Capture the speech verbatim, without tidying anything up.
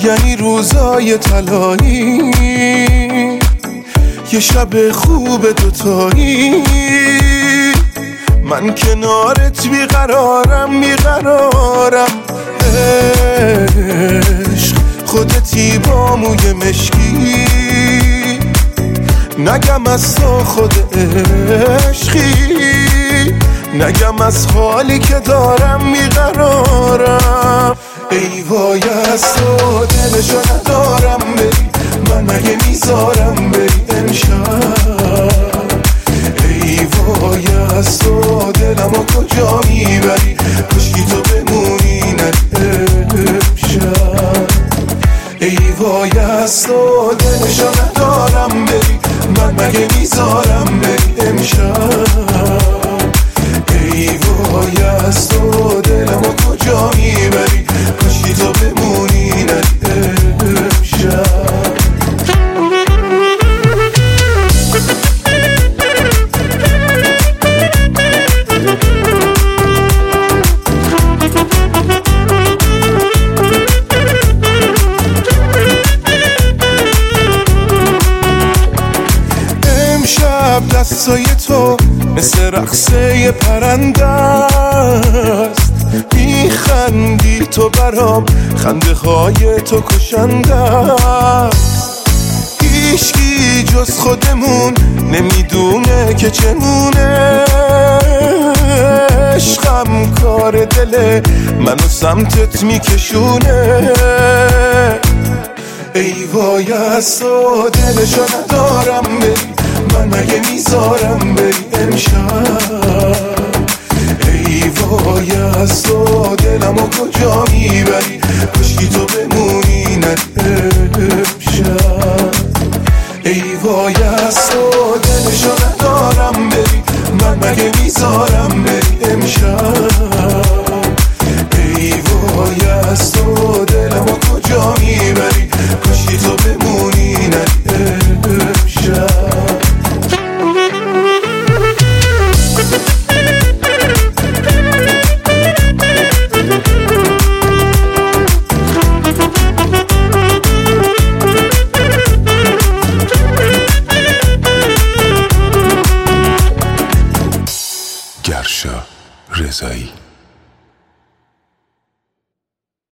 یعنی روزای طلایی، یه شب خوب دوتایی. من کنارت بیقرارم بیقرارم، عشق خودتی با موی مشکی، نگم از تو خود عشقی، نگم از حالی که دارم بیقرارم. ای وای از تو دلشو ندارم بری، من مگه میذارم بری امشب. ای وای از تو دلمو کجا میبری، کشکی تو بمونی نری امشب. ای وای از تو دلشو ندارم بری، من مگه میذارم بری امشب. ای وای از تو دلمو کجا میبری، کشکی تو بمونی نری امشب. دستای تو مثل رقصه پرنده است، میخندی تو برام، خنده های تو کشنده است. هیچکی جز خودمون نمیدونه که چمونه، عشقم کار دل منو سمتت میکشونه. ای وای از تو دلشو ندارم بری، من مگه میذارم بری امشب. ای وای از تو دلمو کجا میبری، کشکی تو بمونی